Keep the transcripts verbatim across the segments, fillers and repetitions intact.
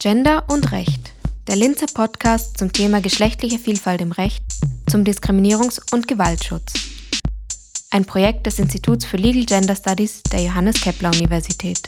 Gender und Recht, der Linzer Podcast zum Thema geschlechtliche Vielfalt im Recht, zum Diskriminierungs- und Gewaltschutz. Ein Projekt des Instituts für Legal Gender Studies der Johannes Kepler Universität.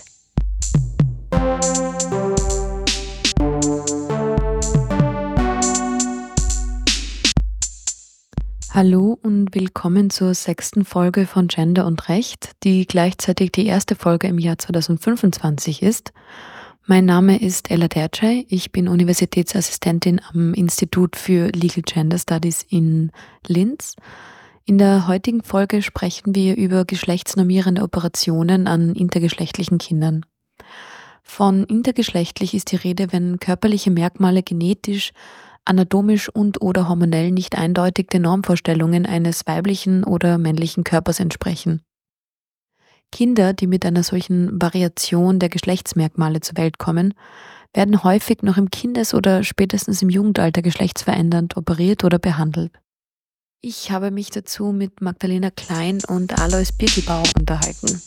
Hallo und willkommen zur sechsten Folge von Gender und Recht, die gleichzeitig die erste Folge im Jahr zweitausendfünfundzwanzig ist. Mein Name ist Ella Dercay, ich bin Universitätsassistentin am Institut für Legal Gender Studies in Linz. In der heutigen Folge sprechen wir über geschlechtsnormierende Operationen an intergeschlechtlichen Kindern. Von intergeschlechtlich ist die Rede, wenn körperliche Merkmale genetisch, anatomisch und/oder hormonell nicht eindeutig den Normvorstellungen eines weiblichen oder männlichen Körpers entsprechen. Kinder, die mit einer solchen Variation der Geschlechtsmerkmale zur Welt kommen, werden häufig noch im Kindes- oder spätestens im Jugendalter geschlechtsverändernd operiert oder behandelt. Ich habe mich dazu mit Magdalena Klein und Alois Birkelbauer unterhalten.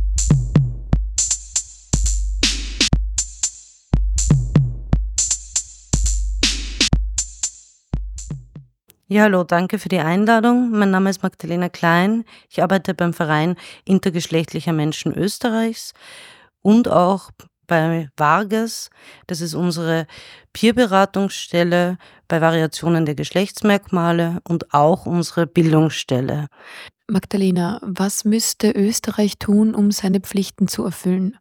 Ja, hallo, danke für die Einladung. Mein Name ist Magdalena Klein. Ich arbeite beim Verein Intergeschlechtlicher Menschen Österreichs und auch bei VARGES. Das ist unsere Peerberatungsstelle bei Variationen der Geschlechtsmerkmale und auch unsere Bildungsstelle. Magdalena, was müsste Österreich tun, um seine Pflichten zu erfüllen?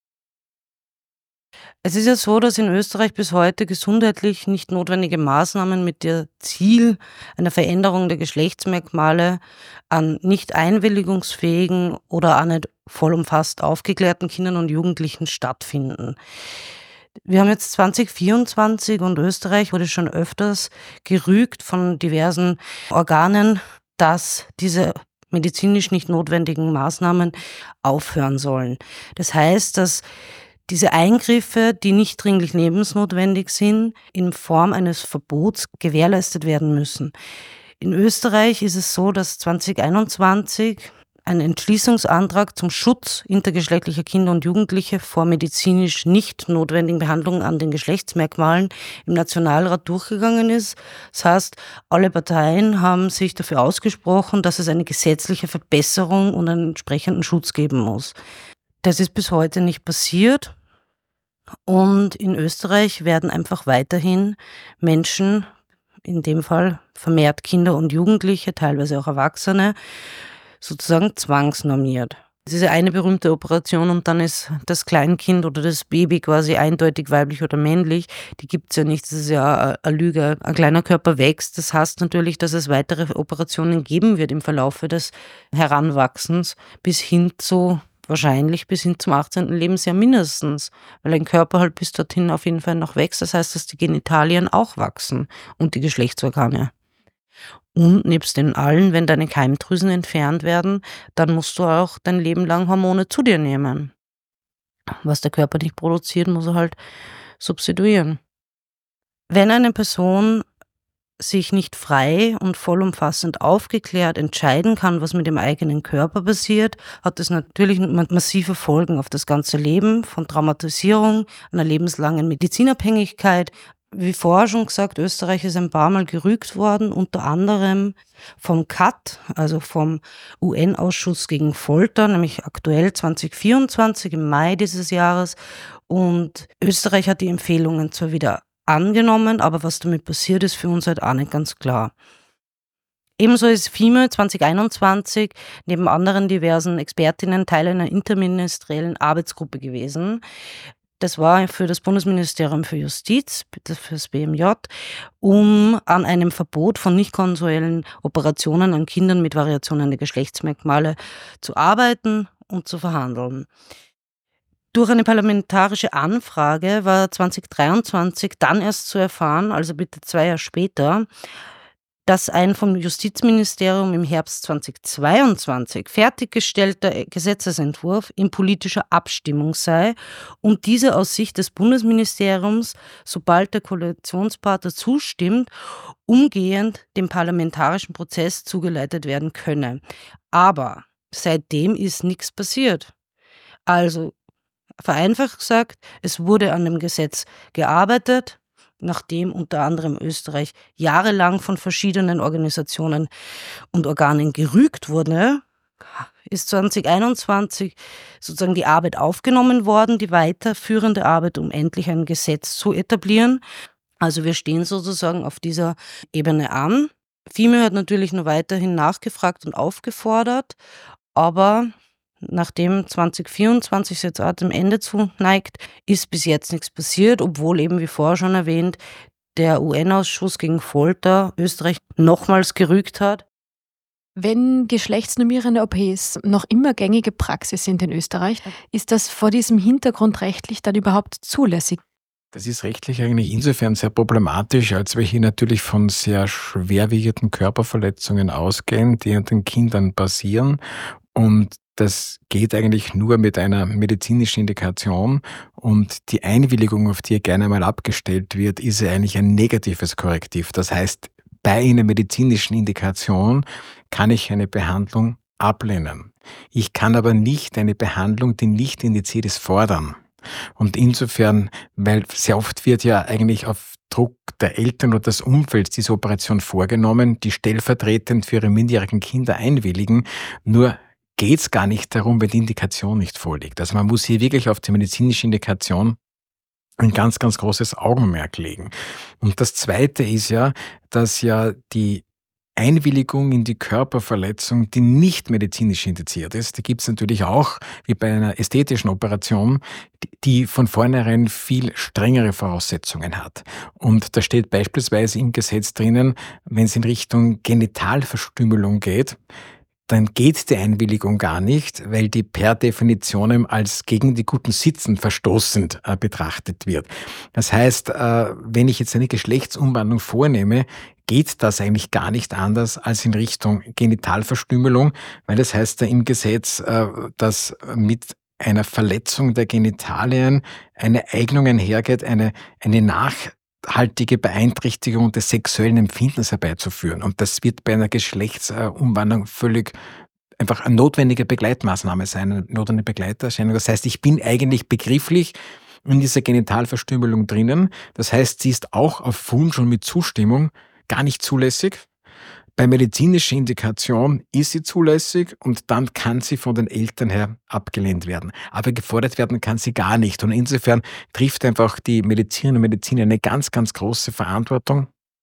Es ist ja so, dass in Österreich bis heute gesundheitlich nicht notwendige Maßnahmen mit dem Ziel einer Veränderung der Geschlechtsmerkmale an nicht einwilligungsfähigen oder auch nicht vollumfasst aufgeklärten Kindern und Jugendlichen stattfinden. Wir haben jetzt zwanzig vierundzwanzig und Österreich wurde schon öfters gerügt von diversen Organen, dass diese medizinisch nicht notwendigen Maßnahmen aufhören sollen. Das heißt, dass diese Eingriffe, die nicht dringlich lebensnotwendig sind, in Form eines Verbots gewährleistet werden müssen. In Österreich ist es so, dass zwanzig einundzwanzig ein Entschließungsantrag zum Schutz intergeschlechtlicher Kinder und Jugendliche vor medizinisch nicht notwendigen Behandlungen an den Geschlechtsmerkmalen im Nationalrat durchgegangen ist. Das heißt, alle Parteien haben sich dafür ausgesprochen, dass es eine gesetzliche Verbesserung und einen entsprechenden Schutz geben muss. Das ist bis heute nicht passiert. Und in Österreich werden einfach weiterhin Menschen, in dem Fall vermehrt Kinder und Jugendliche, teilweise auch Erwachsene, sozusagen zwangsnormiert. Das ist eine berühmte Operation und dann ist das Kleinkind oder das Baby quasi eindeutig weiblich oder männlich. Die gibt es ja nicht, das ist ja eine Lüge. Ein kleiner Körper wächst, das heißt natürlich, dass es weitere Operationen geben wird im Verlaufe des Heranwachsens bis hin zu wahrscheinlich bis hin zum achtzehnten Lebensjahr mindestens, weil ein Körper halt bis dorthin auf jeden Fall noch wächst. Das heißt, dass die Genitalien auch wachsen und die Geschlechtsorgane. Und nebst den allen, wenn deine Keimdrüsen entfernt werden, dann musst du auch dein Leben lang Hormone zu dir nehmen. Was der Körper nicht produziert, muss er halt substituieren. Wenn eine Person sich nicht frei und vollumfassend aufgeklärt entscheiden kann, was mit dem eigenen Körper passiert, hat das natürlich massive Folgen auf das ganze Leben, von Traumatisierung, einer lebenslangen Medizinabhängigkeit. Wie vorher schon gesagt, Österreich ist ein paar Mal gerügt worden, unter anderem vom C A T, also vom U N-Ausschuss gegen Folter, nämlich aktuell zwanzig vierundzwanzig im Mai dieses Jahres. Und Österreich hat die Empfehlungen zwar wieder angenommen, aber was damit passiert ist, für uns halt auch nicht ganz klar. Ebenso ist F I M E zwanzig einundzwanzig neben anderen diversen Expertinnen Teil einer interministeriellen Arbeitsgruppe gewesen. Das war für das Bundesministerium für Justiz, für das B M J, um an einem Verbot von nicht-konsensuellen Operationen an Kindern mit Variationen der Geschlechtsmerkmale zu arbeiten und zu verhandeln. Durch eine parlamentarische Anfrage war zwanzig dreiundzwanzig dann erst zu erfahren, also bitte zwei Jahre später, dass ein vom Justizministerium im Herbst zwanzig zweiundzwanzig fertiggestellter Gesetzesentwurf in politischer Abstimmung sei und diese aus Sicht des Bundesministeriums, sobald der Koalitionspartner zustimmt, umgehend dem parlamentarischen Prozess zugeleitet werden könne. Aber seitdem ist nichts passiert. Also vereinfacht gesagt, es wurde an dem Gesetz gearbeitet, nachdem unter anderem Österreich jahrelang von verschiedenen Organisationen und Organen gerügt wurde, ist zwanzig einundzwanzig sozusagen die Arbeit aufgenommen worden, die weiterführende Arbeit, um endlich ein Gesetz zu etablieren. Also wir stehen sozusagen auf dieser Ebene an. FIME hat natürlich nur weiterhin nachgefragt und aufgefordert, aber nachdem zwanzig vierundzwanzig jetzt auch dem Ende zuneigt, ist bis jetzt nichts passiert, obwohl eben, wie vorher schon erwähnt, der U N-Ausschuss gegen Folter Österreich nochmals gerügt hat. Wenn geschlechtsnormierende O Ps noch immer gängige Praxis sind in Österreich, ist das vor diesem Hintergrund rechtlich dann überhaupt zulässig? Das ist rechtlich eigentlich insofern sehr problematisch, als wir hier natürlich von sehr schwerwiegenden Körperverletzungen ausgehen, die an den Kindern passieren. Und das geht eigentlich nur mit einer medizinischen Indikation. Und die Einwilligung, auf die hier gerne mal abgestellt wird, ist ja eigentlich ein negatives Korrektiv. Das heißt, bei einer medizinischen Indikation kann ich eine Behandlung ablehnen. Ich kann aber nicht eine Behandlung, die nicht indiziert ist, fordern. Und insofern, weil sehr oft wird ja eigentlich auf Druck der Eltern oder des Umfelds diese Operation vorgenommen, die stellvertretend für ihre minderjährigen Kinder einwilligen, nur geht es gar nicht darum, wenn die Indikation nicht vorliegt. Also man muss hier wirklich auf die medizinische Indikation ein ganz, ganz großes Augenmerk legen. Und das Zweite ist ja, dass ja die Einwilligung in die Körperverletzung, die nicht medizinisch indiziert ist, die gibt es natürlich auch, wie bei einer ästhetischen Operation, die von vornherein viel strengere Voraussetzungen hat. Und da steht beispielsweise im Gesetz drinnen, wenn es in Richtung Genitalverstümmelung geht, dann geht die Einwilligung gar nicht, weil die per Definition als gegen die guten Sitten verstoßend äh, betrachtet wird. Das heißt, äh, wenn ich jetzt eine Geschlechtsumwandlung vornehme, geht das eigentlich gar nicht anders als in Richtung Genitalverstümmelung, weil das heißt ja im Gesetz, äh, dass mit einer Verletzung der Genitalien eine Eignung einhergeht, eine, eine nach haltige Beeinträchtigung des sexuellen Empfindens herbeizuführen. Und das wird bei einer Geschlechtsumwandlung völlig einfach eine notwendige Begleitmaßnahme sein, eine notwendige Begleiterscheinung. Das heißt, ich bin eigentlich begrifflich in dieser Genitalverstümmelung drinnen. Das heißt, sie ist auch auf Wunsch und mit Zustimmung gar nicht zulässig. Bei medizinischer Indikation ist sie zulässig und dann kann sie von den Eltern her abgelehnt werden. Aber gefordert werden kann sie gar nicht. Und insofern trifft einfach die Medizinerinnen und Mediziner eine ganz, ganz große Verantwortung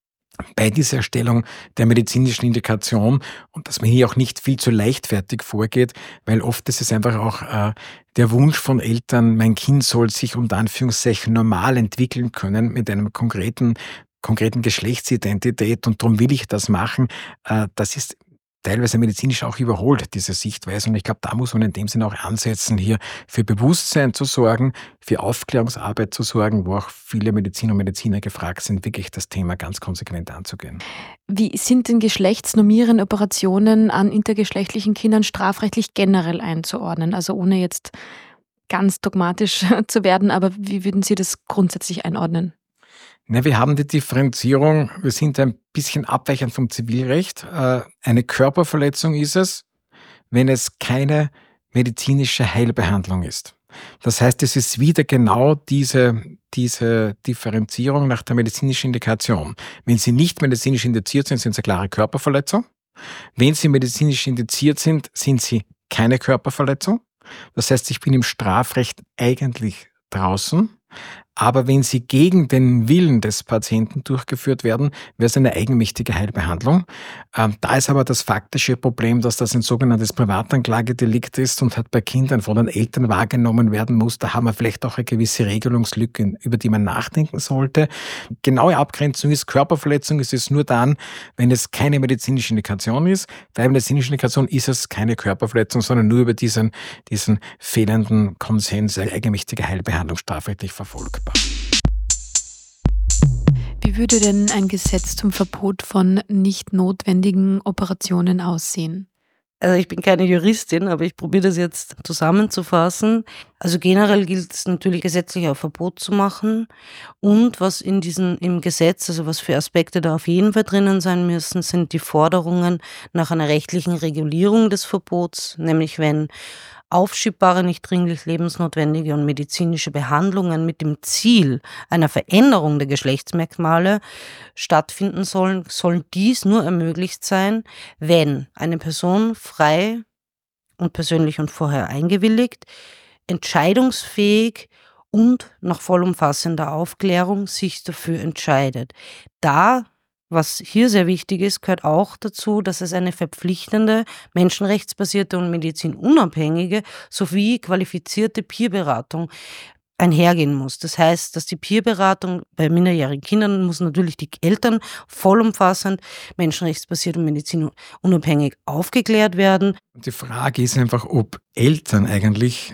bei dieser Erstellung der medizinischen Indikation und dass man hier auch nicht viel zu leichtfertig vorgeht, weil oft ist es einfach auch äh, der Wunsch von Eltern, mein Kind soll sich unter Anführungszeichen normal entwickeln können mit einem konkreten konkreten Geschlechtsidentität und darum will ich das machen, äh, das ist teilweise medizinisch auch überholt, diese Sichtweise. Und ich glaube, da muss man in dem Sinne auch ansetzen, hier für Bewusstsein zu sorgen, für Aufklärungsarbeit zu sorgen, wo auch viele Mediziner und Mediziner gefragt sind, wirklich das Thema ganz konsequent anzugehen. Wie sind denn geschlechtsnormierende Operationen an intergeschlechtlichen Kindern strafrechtlich generell einzuordnen? Also ohne jetzt ganz dogmatisch zu werden, aber wie würden Sie das grundsätzlich einordnen? Na, wir haben die Differenzierung, wir sind ein bisschen abweichend vom Zivilrecht. Eine Körperverletzung ist es, wenn es keine medizinische Heilbehandlung ist. Das heißt, es ist wieder genau diese, diese Differenzierung nach der medizinischen Indikation. Wenn sie nicht medizinisch indiziert sind, sind sie eine klare Körperverletzung. Wenn sie medizinisch indiziert sind, sind sie keine Körperverletzung. Das heißt, ich bin im Strafrecht eigentlich draußen. Aber wenn sie gegen den Willen des Patienten durchgeführt werden, wäre es eine eigenmächtige Heilbehandlung. Ähm, da ist aber das faktische Problem, dass das ein sogenanntes Privatanklagedelikt ist und halt bei Kindern von den Eltern wahrgenommen werden muss. Da haben wir vielleicht auch eine gewisse Regelungslücke, über die man nachdenken sollte. Genaue Abgrenzung ist, Körperverletzung ist es nur dann, wenn es keine medizinische Indikation ist. Bei medizinischer Indikation ist es keine Körperverletzung, sondern nur über diesen, diesen fehlenden Konsens, eine eigenmächtige Heilbehandlung strafrechtlich verfolgbar. Wie würde denn ein Gesetz zum Verbot von nicht notwendigen Operationen aussehen? Also ich bin keine Juristin, aber ich probiere das jetzt zusammenzufassen. Also generell gilt es natürlich gesetzlich ein Verbot zu machen und was in diesem im Gesetz, also was für Aspekte da auf jeden Fall drinnen sein müssen, sind die Forderungen nach einer rechtlichen Regulierung des Verbots, nämlich wenn aufschiebbare, nicht dringlich lebensnotwendige und medizinische Behandlungen mit dem Ziel einer Veränderung der Geschlechtsmerkmale stattfinden sollen, soll dies nur ermöglicht sein, wenn eine Person frei und persönlich und vorher eingewilligt, entscheidungsfähig und nach vollumfassender Aufklärung sich dafür entscheidet. Da, was hier sehr wichtig ist, gehört auch dazu, dass es eine verpflichtende, menschenrechtsbasierte und medizinunabhängige sowie qualifizierte Peerberatung einhergehen muss. Das heißt, dass die Peerberatung bei minderjährigen Kindern muss natürlich die Eltern vollumfassend, menschenrechtsbasiert und medizinunabhängig aufgeklärt werden. Die Frage ist einfach, ob Eltern eigentlich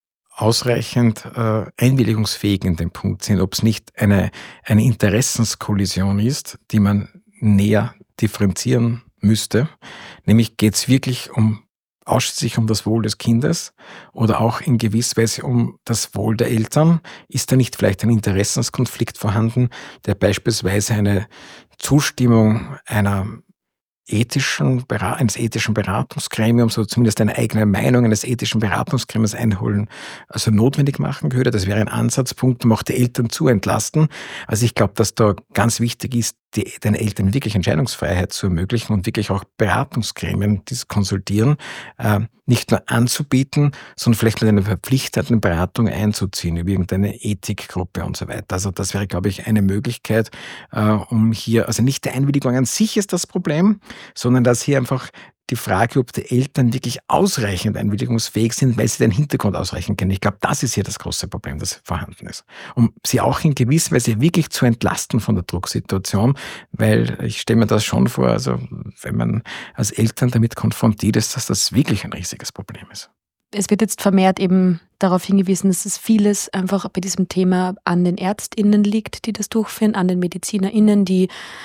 ausreichend äh, einwilligungsfähig in dem Punkt sind, ob es nicht eine, eine Interessenskollision ist, die man näher differenzieren müsste. Nämlich geht es wirklich um ausschließlich um das Wohl des Kindes oder auch in gewisser Weise um das Wohl der Eltern? Ist da nicht vielleicht ein Interessenskonflikt vorhanden, der beispielsweise eine Zustimmung einer ethischen, eines ethischen Beratungsgremiums oder zumindest eine eigene Meinung eines ethischen Beratungsgremiums einholen, also notwendig machen würde? Das wäre ein Ansatzpunkt, um auch die Eltern zu entlasten. Also ich glaube, dass da ganz wichtig ist, die, den Eltern wirklich Entscheidungsfreiheit zu ermöglichen und wirklich auch Beratungsgremien, die konsultieren, äh, nicht nur anzubieten, sondern vielleicht mit einer verpflichtenden Beratung einzuziehen, über irgendeine Ethikgruppe und so weiter. Also das wäre, glaube ich, eine Möglichkeit, äh, um hier, also nicht die Einwilligung an sich ist das Problem, sondern dass hier einfach die Frage, ob die Eltern wirklich ausreichend einwilligungsfähig sind, weil sie den Hintergrund ausreichend kennen. Ich glaube, das ist hier das große Problem, das vorhanden ist. Um sie auch in gewisser Weise wirklich zu entlasten von der Drucksituation, weil ich stelle mir das schon vor, also wenn man als Eltern damit konfrontiert ist, dass das wirklich ein riesiges Problem ist. Es wird jetzt vermehrt eben darauf hingewiesen, dass es vieles einfach bei diesem Thema an den ÄrztInnen liegt, die das durchführen, an den MedizinerInnen, die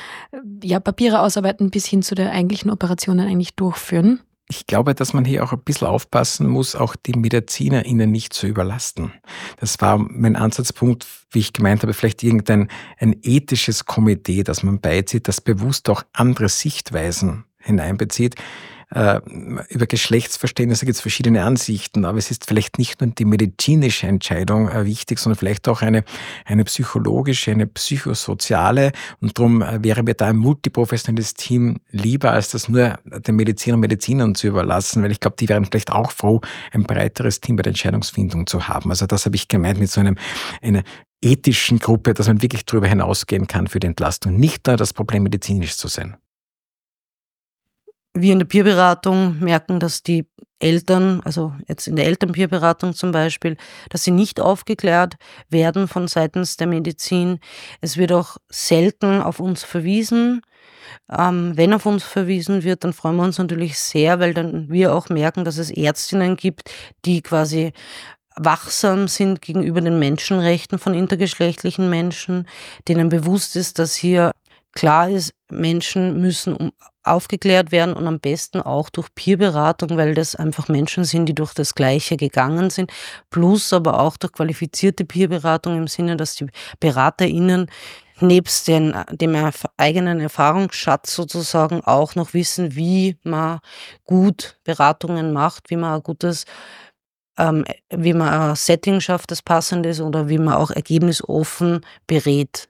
ja Papiere ausarbeiten, bis hin zu den eigentlichen Operationen eigentlich durchführen. Ich glaube, dass man hier auch ein bisschen aufpassen muss, auch die MedizinerInnen nicht zu überlasten. Das war mein Ansatzpunkt, wie ich gemeint habe, vielleicht irgendein ein ethisches Komitee, das man beizieht, das bewusst auch andere Sichtweisen hineinbezieht. Äh, über Geschlechtsverständnisse gibt es verschiedene Ansichten, aber es ist vielleicht nicht nur die medizinische Entscheidung äh, wichtig, sondern vielleicht auch eine, eine psychologische, eine psychosoziale. Und darum äh, wäre mir da ein multiprofessionelles Team lieber, als das nur den Medizinern und Medizinern zu überlassen, weil ich glaube, die wären vielleicht auch froh, ein breiteres Team bei der Entscheidungsfindung zu haben. Also das habe ich gemeint mit so einem, einer ethischen Gruppe, dass man wirklich darüber hinausgehen kann für die Entlastung. Nicht nur das Problem medizinisch zu sein. Wir in der Peerberatung merken, dass die Eltern, also jetzt in der Elternpeerberatung zum Beispiel, dass sie nicht aufgeklärt werden von seitens der Medizin. Es wird auch selten auf uns verwiesen. Ähm, wenn auf uns verwiesen wird, dann freuen wir uns natürlich sehr, weil dann wir auch merken, dass es Ärztinnen gibt, die quasi wachsam sind gegenüber den Menschenrechten von intergeschlechtlichen Menschen, denen bewusst ist, dass hier klar ist, Menschen müssen aufgeklärt werden und am besten auch durch Peerberatung, weil das einfach Menschen sind, die durch das Gleiche gegangen sind, plus aber auch durch qualifizierte Peerberatung im Sinne, dass die BeraterInnen nebst den, dem erf- eigenen Erfahrungsschatz sozusagen auch noch wissen, wie man gut Beratungen macht, wie man ein gutes ähm, wie man ein Setting schafft, das passend ist oder wie man auch ergebnisoffen berät.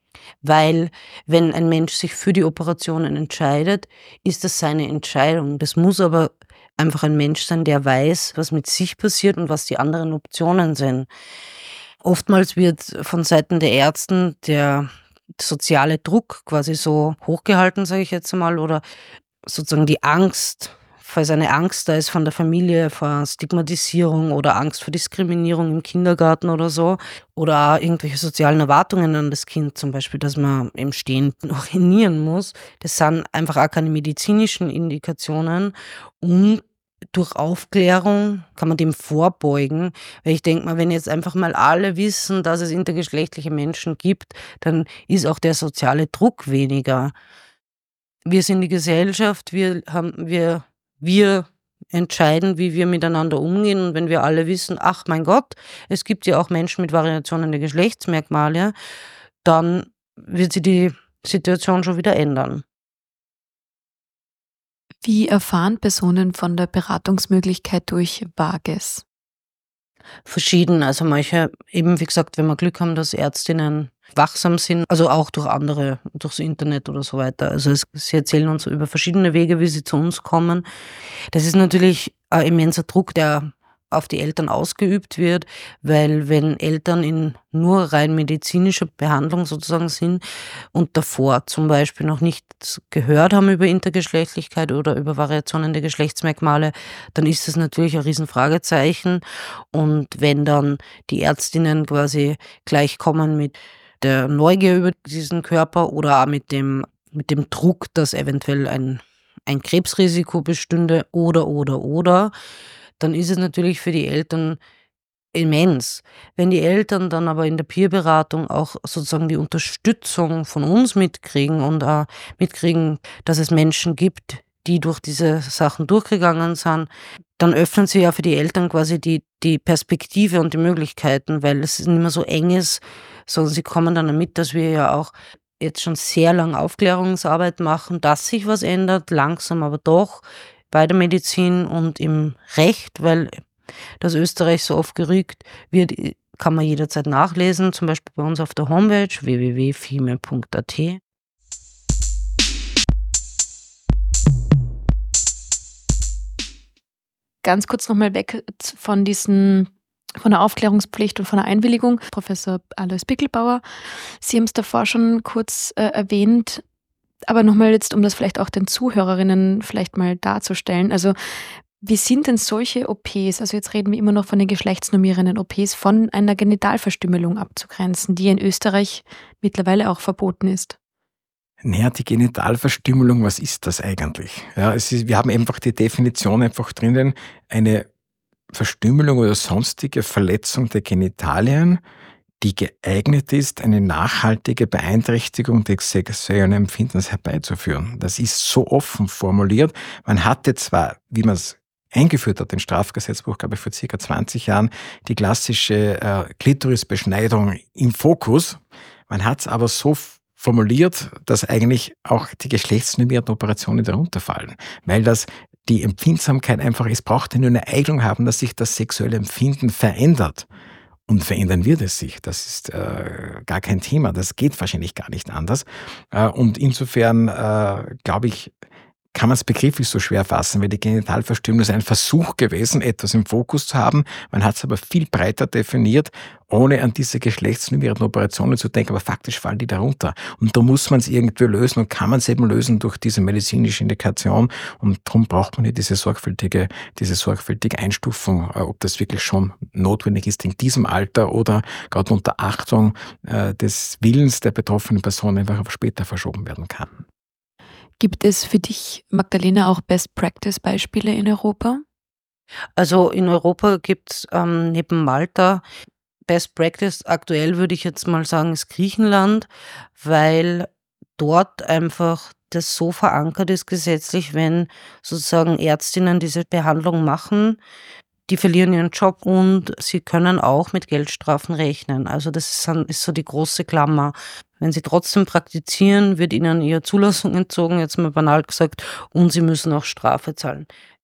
Weil wenn ein Mensch sich für die Operationen entscheidet, ist das seine Entscheidung. Das muss aber einfach ein Mensch sein, der weiß, was mit sich passiert und was die anderen Optionen sind. Oftmals wird von Seiten der Ärzten der soziale Druck quasi so hochgehalten, sage ich jetzt einmal, oder sozusagen die Angst, falls eine Angst da ist von der Familie, vor Stigmatisierung oder Angst vor Diskriminierung im Kindergarten oder so, oder auch irgendwelche sozialen Erwartungen an das Kind, zum Beispiel, dass man im Stehen urinieren muss. Das sind einfach auch keine medizinischen Indikationen und durch Aufklärung kann man dem vorbeugen, weil ich denke mal, wenn jetzt einfach mal alle wissen, dass es intergeschlechtliche Menschen gibt, dann ist auch der soziale Druck weniger. Wir sind die Gesellschaft, wir haben, wir, wir entscheiden, wie wir miteinander umgehen, und wenn wir alle wissen, ach mein Gott, es gibt ja auch Menschen mit Variationen der Geschlechtsmerkmale, dann wird sich die Situation schon wieder ändern. Wie erfahren Personen von der Beratungsmöglichkeit durch Vages? Verschieden. Also manche, eben wie gesagt, wenn wir Glück haben, dass Ärztinnen wachsam sind, also auch durch andere, durchs Internet oder so weiter. Also es, sie erzählen uns über verschiedene Wege, wie sie zu uns kommen. Das ist natürlich ein immenser Druck, der auf die Eltern ausgeübt wird, weil wenn Eltern in nur rein medizinischer Behandlung sozusagen sind und davor zum Beispiel noch nichts gehört haben über Intergeschlechtlichkeit oder über Variationen der Geschlechtsmerkmale, dann ist das natürlich ein Riesenfragezeichen. Und wenn dann die Ärztinnen quasi gleich kommen mit der Neugier über diesen Körper oder auch mit dem, mit dem Druck, dass eventuell ein, ein Krebsrisiko bestünde oder, oder, oder, dann ist es natürlich für die Eltern immens. Wenn die Eltern dann aber in der Peerberatung auch sozusagen die Unterstützung von uns mitkriegen und auch mitkriegen, dass es Menschen gibt, die durch diese Sachen durchgegangen sind, dann öffnen sie ja für die Eltern quasi die, die Perspektive und die Möglichkeiten, weil es nicht mehr so eng ist, sondern sie kommen dann mit, dass wir ja auch jetzt schon sehr lange Aufklärungsarbeit machen, dass sich was ändert, langsam aber doch, bei der Medizin und im Recht, weil das Österreich so oft gerügt wird, kann man jederzeit nachlesen, zum Beispiel bei uns auf der Homepage w w w punkt fime punkt a t. Ganz kurz nochmal weg von diesen, von der Aufklärungspflicht und von der Einwilligung. Professor Alois Bickelbauer, Sie haben es davor schon kurz äh, erwähnt, aber nochmal jetzt, um das vielleicht auch den Zuhörerinnen vielleicht mal darzustellen. Also wie sind denn solche O Ps, also jetzt reden wir immer noch von den geschlechtsnormierenden O Ps, von einer Genitalverstümmelung abzugrenzen, die in Österreich mittlerweile auch verboten ist? Naja, die Genitalverstümmelung, was ist das eigentlich? Ja, es ist, wir haben einfach die Definition einfach drinnen, eine Verstümmelung oder sonstige Verletzung der Genitalien, die geeignet ist, eine nachhaltige Beeinträchtigung des sexuellen Empfindens herbeizuführen. Das ist so offen formuliert. Man hatte zwar, wie man es eingeführt hat, den Strafgesetzbuch, glaube ich, vor circa zwanzig Jahren, die klassische äh, Klitorisbeschneidung im Fokus. Man hat es aber so formuliert, dass eigentlich auch die geschlechtsnormierten Operationen darunter fallen, weil das die Empfindsamkeit einfach, es braucht ja nur eine Eignung haben, dass sich das sexuelle Empfinden verändert. Und verändern wird es sich. Das ist äh, gar kein Thema. Das geht wahrscheinlich gar nicht anders. Äh, und insofern, äh, glaube ich, kann man es begrifflich so schwer fassen, weil die Genitalverstümmelung ist ein Versuch gewesen, etwas im Fokus zu haben. Man hat es aber viel breiter definiert, ohne an diese geschlechtsnormierten Operationen zu denken, aber faktisch fallen die darunter. Und da muss man es irgendwie lösen und kann man es eben lösen durch diese medizinische Indikation. Und darum braucht man hier diese sorgfältige, diese sorgfältige Einstufung, ob das wirklich schon notwendig ist in diesem Alter oder gerade unter Achtung äh, des Willens der betroffenen Person einfach auf später verschoben werden kann. Gibt es für dich, Magdalena, auch Best-Practice-Beispiele in Europa? Also in Europa gibt es ähm, neben Malta Best Practice, aktuell würde ich jetzt mal sagen, ist Griechenland, weil dort einfach das so verankert ist gesetzlich, wenn sozusagen Ärztinnen diese Behandlung machen, die verlieren ihren Job und sie können auch mit Geldstrafen rechnen. Also das ist, ist so die große Klammer. Wenn sie trotzdem praktizieren, wird ihnen ihre Zulassung entzogen, jetzt mal banal gesagt, und sie müssen auch Strafe zahlen.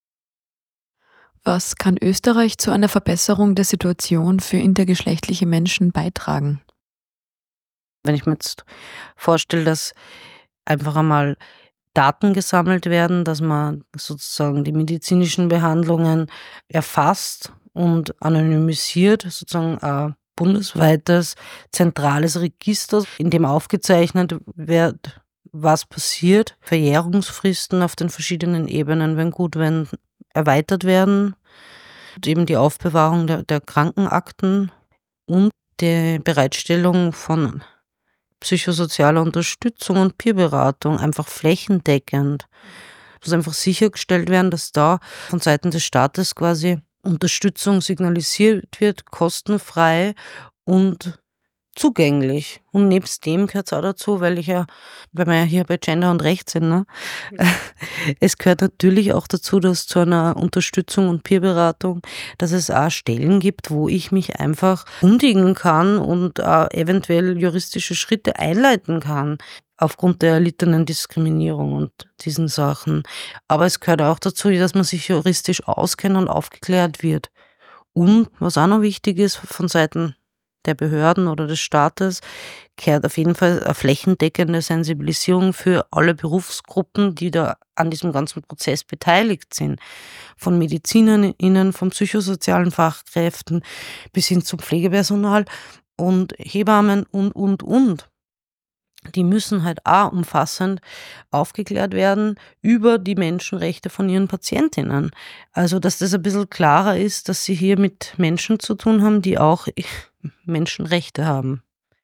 Was kann Österreich zu einer Verbesserung der Situation für intergeschlechtliche Menschen beitragen? Wenn ich mir jetzt vorstelle, dass einfach einmal Daten gesammelt werden, dass man sozusagen die medizinischen Behandlungen erfasst und anonymisiert, sozusagen ein bundesweites zentrales Register, in dem aufgezeichnet wird, was passiert. Verjährungsfristen auf den verschiedenen Ebenen, wenn gut, wenn erweitert werden. Und eben die Aufbewahrung der, der Krankenakten und die Bereitstellung von psychosozialer Unterstützung und Peerberatung, einfach flächendeckend. Es muss einfach sichergestellt werden, dass da von Seiten des Staates quasi Unterstützung signalisiert wird, kostenfrei und zugänglich. Und nebst dem gehört es auch dazu, weil ich ja, weil wir ja hier bei Gender und Recht sind, ne? Es gehört natürlich auch dazu, dass zu einer Unterstützung und Peerberatung, dass es auch Stellen gibt, wo ich mich einfach kundigen kann und auch eventuell juristische Schritte einleiten kann. aufgrund der erlittenen Diskriminierung und diesen Sachen. Aber es gehört auch dazu, dass man sich juristisch auskennt und aufgeklärt wird. Und was auch noch wichtig ist von Seiten der Behörden oder des Staates, gehört auf jeden Fall eine flächendeckende Sensibilisierung für alle Berufsgruppen, die da an diesem ganzen Prozess beteiligt sind. Von MedizinerInnen, von psychosozialen Fachkräften bis hin zum Pflegepersonal und Hebammen und, und, und. Die müssen halt auch umfassend aufgeklärt werden über die Menschenrechte von ihren Patientinnen. Also, dass das ein bisschen klarer ist, dass sie hier mit Menschen zu tun haben, die auch Menschenrechte haben.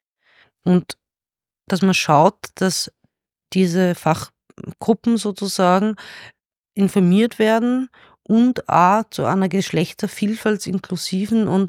Und dass man schaut, dass diese Fachgruppen sozusagen informiert werden und auch zu einer geschlechtervielfaltsinklusiven und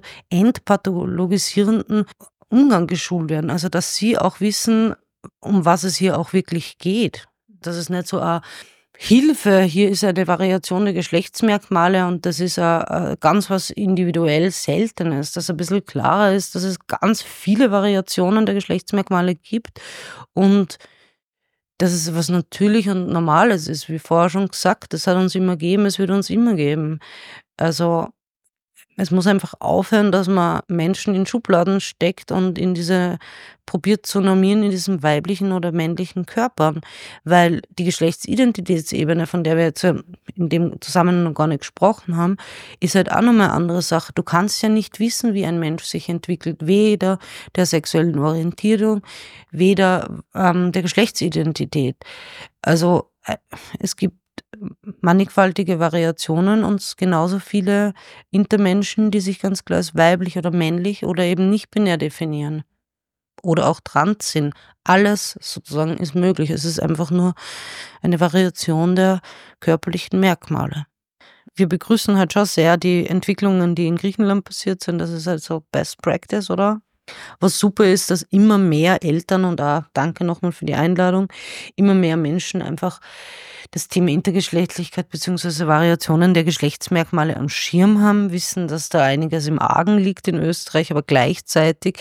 entpathologisierenden Umgang geschult werden. Also, dass sie auch wissen, um was es hier auch wirklich geht. Das ist nicht so eine Hilfe, hier ist eine Variation der Geschlechtsmerkmale und das ist a, ganz was individuell Seltenes, dass ein bisschen klarer ist, dass es ganz viele Variationen der Geschlechtsmerkmale gibt und dass es was natürlich und Normales ist, wie vorher schon gesagt, das hat uns immer gegeben, es wird uns immer geben. Also es muss einfach aufhören, dass man Menschen in Schubladen steckt und in diese probiert zu normieren in diesem weiblichen oder männlichen Körpern, weil die Geschlechtsidentitätsebene, von der wir jetzt in dem Zusammenhang noch gar nicht gesprochen haben, ist halt auch nochmal eine andere Sache. Du kannst ja nicht wissen, wie ein Mensch sich entwickelt, weder der sexuellen Orientierung, weder ähm, der Geschlechtsidentität. Also äh, es gibt mannigfaltige Variationen und genauso viele Intermenschen, die sich ganz klar als weiblich oder männlich oder eben nicht binär definieren oder auch trans sind. Alles sozusagen ist möglich. Es ist einfach nur eine Variation der körperlichen Merkmale. Wir begrüßen halt schon sehr die Entwicklungen, die in Griechenland passiert sind. Das ist halt so Best Practice, oder? Was super ist, dass immer mehr Eltern und auch, danke nochmal für die Einladung, immer mehr Menschen einfach das Thema Intergeschlechtlichkeit bzw. Variationen der Geschlechtsmerkmale am Schirm haben, wissen, dass da einiges im Argen liegt in Österreich, aber gleichzeitig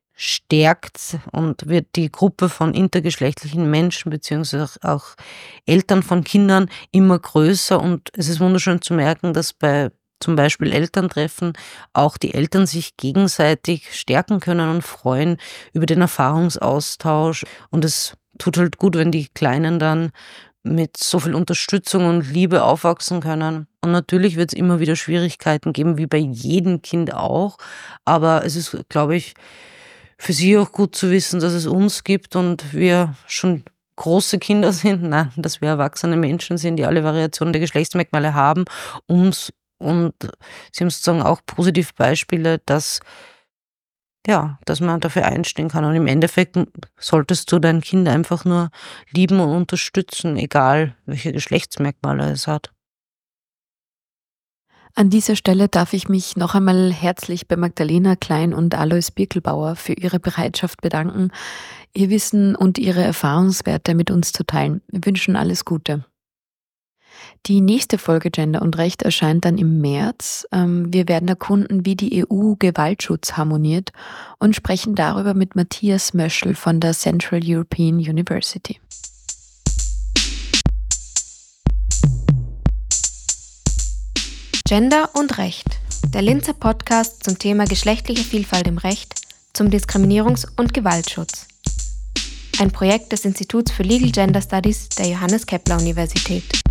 stärkt und wird die Gruppe von intergeschlechtlichen Menschen bzw. auch Eltern von Kindern immer größer und es ist wunderschön zu merken, dass bei zum Beispiel Elterntreffen auch die Eltern sich gegenseitig stärken können und freuen über den Erfahrungsaustausch. Und es tut halt gut, wenn die Kleinen dann mit so viel Unterstützung und Liebe aufwachsen können. Und natürlich wird es immer wieder Schwierigkeiten geben, wie bei jedem Kind auch. Aber es ist, glaube ich, für sie auch gut zu wissen, dass es uns gibt und wir schon große Kinder sind, nein, dass wir erwachsene Menschen sind, die alle Variationen der Geschlechtsmerkmale haben, uns und sie haben sozusagen auch positive Beispiele, dass, ja, dass man dafür einstehen kann. Und im Endeffekt solltest du dein Kind einfach nur lieben und unterstützen, egal welche Geschlechtsmerkmale es hat. An dieser Stelle darf ich mich noch einmal herzlich bei Magdalena Klein und Alois Birkelbauer für ihre Bereitschaft bedanken, ihr Wissen und ihre Erfahrungswerte mit uns zu teilen. Wir wünschen alles Gute. Die nächste Folge Gender und Recht erscheint dann im März. Wir werden erkunden, wie die E U Gewaltschutz harmoniert und sprechen darüber mit Matthias Möschel von der Central European University. Gender und Recht, der Linzer Podcast zum Thema geschlechtliche Vielfalt im Recht, zum Diskriminierungs- und Gewaltschutz. Ein Projekt des Instituts für Legal Gender Studies der Johannes Kepler Universität.